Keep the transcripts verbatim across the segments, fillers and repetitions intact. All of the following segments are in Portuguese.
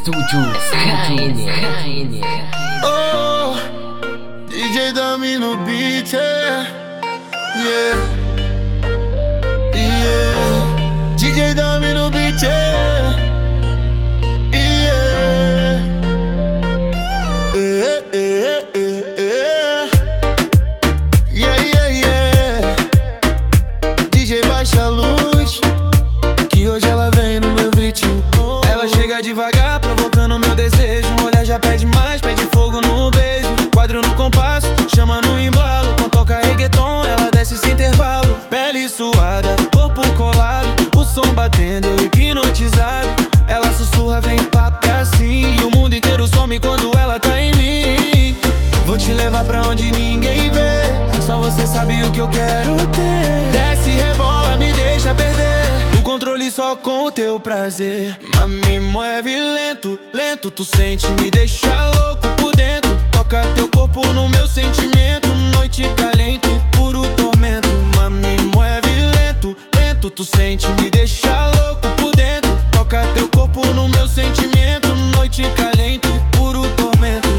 Estúdio K N. Oh, D J Dami no beat, yeah, yeah, yeah. D J Dami no beat, yeah, yeah, yeah, yeah, yeah, yeah, yeah, yeah. D J baixa a luz, que hoje ela vem no meu ritmo. Ela chega devagar, provocando meu desejo. Um olhar já pede mais, pede fogo no beijo. Quadro no compasso, chama no embalo. Quando toca reggaeton, ela desce sem intervalo. Pele suada, corpo colado, o som batendo, eu hipnotizado. Ela sussurra, vem papo é assim. E o mundo inteiro some quando ela tá em mim. Vou te levar pra onde ninguém vê, só você sabe o que eu quero ter. Desce, rebola, me deixa perder o controle só com o teu prazer. Mami, move lento, lento, tu sente, me deixa louco por dentro. Toca teu corpo no meu sentimento, noite caliente, puro tormento. Mami, move lento, lento, tu sente, me deixa louco por dentro. Toca teu corpo no meu sentimento, noite caliente, puro tormento.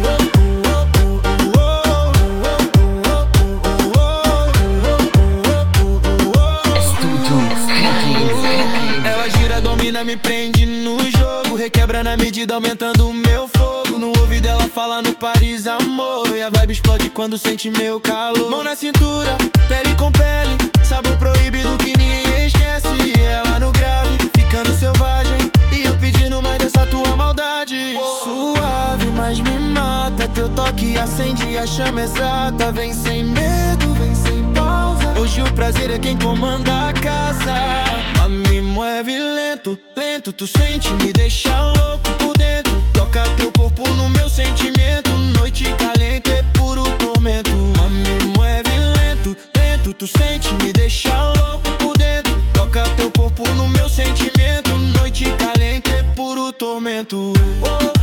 Domina, me prende no jogo, requebra na medida, aumentando o meu fogo. No ouvido ela fala no Paris, amor, e a vibe explode quando sente meu calor. Mão na cintura, pele com pele, sabor proibido que ninguém esquece. Ela no grave, ficando selvagem, e eu pedindo mais dessa tua maldade. Suave, mas me mata, teu toque acende a chama exata. Vem sem medo, vem sem pausa, hoje o prazer é quem comanda a casa. Mami, move lento, lento, tu sente, me deixa louco por dentro. Toca teu corpo no meu sentimento, noite caliente, é puro tormento. Mami, move lento, lento, tu sente, me deixa louco por dentro. Toca teu corpo no meu sentimento, noite caliente, é puro tormento. Oh.